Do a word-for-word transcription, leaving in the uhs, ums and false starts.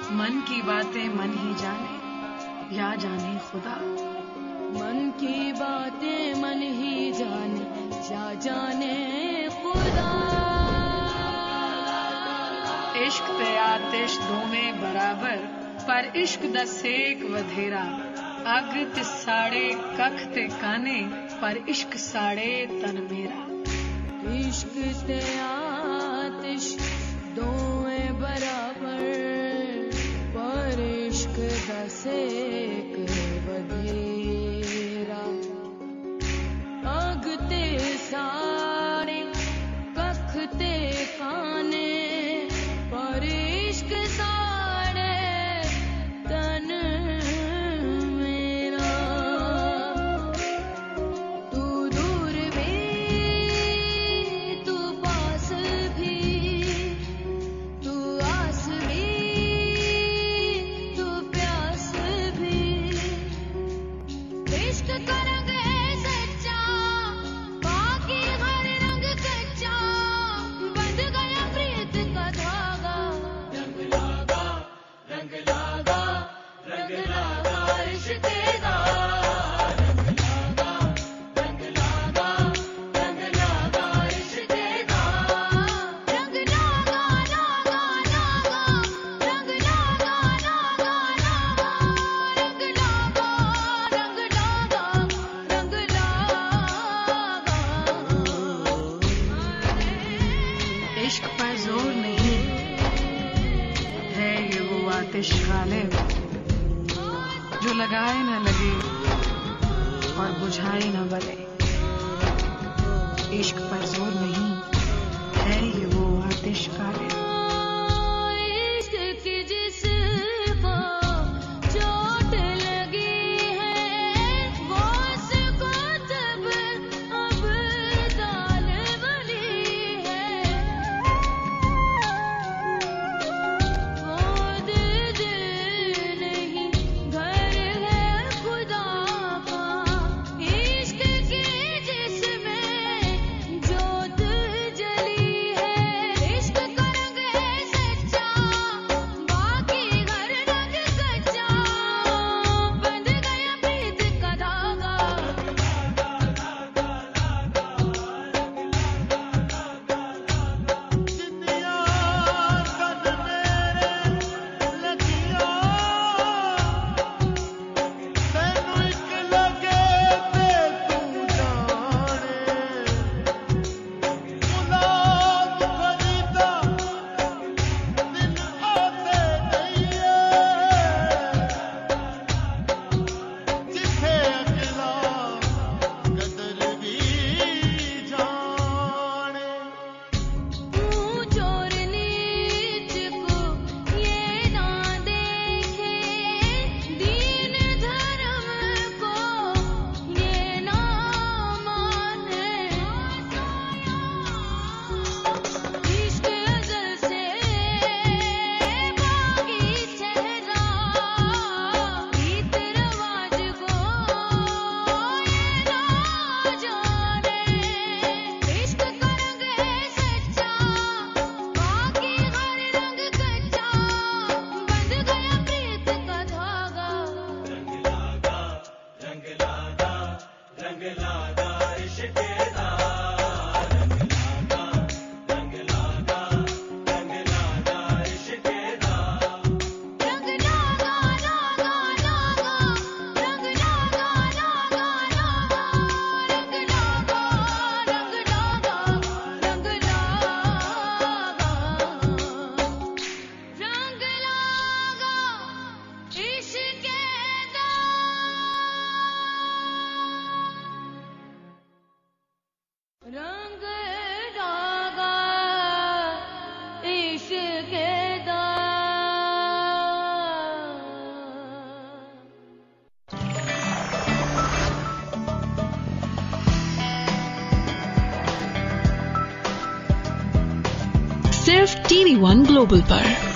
मन की बातें मन ही जाने या जाने खुदा। मन की बातें मन ही जाने या जाने खुदा। इश्क ते आतिश दोवें बराबर पर इश्क दा सेक वधेरा। अग ते साड़े कख ते काने पर इश्क साड़े तन मेरा। इश्क ते आतिश दोवें बराबर पर इश्क दा सेक वधेरा। अग ते साड़े कख ते काने पर इश्क साड़े तन मेरा। तू दूर भी तू पास भी तू आस भी तू प्यास भी। इश्क का रंग है सच्चा बाकी हर रंग कच्चा। बंध गया प्रीत का धागा। रंग लागा रंग लागा रंग लागा इश्क दा। रंग लागा रंग लागा रंग लागा इश्क दा। रंग लागा लागा लागा रंग लागा लागा लागा रंग लागा रंग लागा रंग लागा। इश्क पर जोर नहीं है ये वो आतिश गालिब जो लगाए न लगे और बुझाए न बले। इश्क पर जोर नहीं है ये वो आतिश गालिब। इश्क की जिसको चोट लगी है वो उसको तब अब दाल बनी है। वो दिल नहीं घर है खुदा का। इश्क की जिसमें जोत जली है। इश्क का रंग है सच्चा बाकी हर रंग कच्चा। बंध गया प्रीत का धागा। ऊंच और नीच को ये ना देखे। दीन धर्म को ये ना माने। इश्क अज़ल से बागी चेहरा। रीत रिवाज को ये ना जाने। इश्क का रंग है सच्चा बाकी हर रंग कच्चा। बंध गया प्रीत का धागा। रंग लागा रंग लागा रंग लागा इश्क दा। रंग लागा रंग लागा रंग लागा इश्क दा। रंग लागा लागा लागा रंग लागा लागा लागा रंग लागा रंग लागा रंग लागा रंग लागा इश्क दा। रंग लागा इश्क दा। सिर्फ टीवी वन ग्लोबल पर।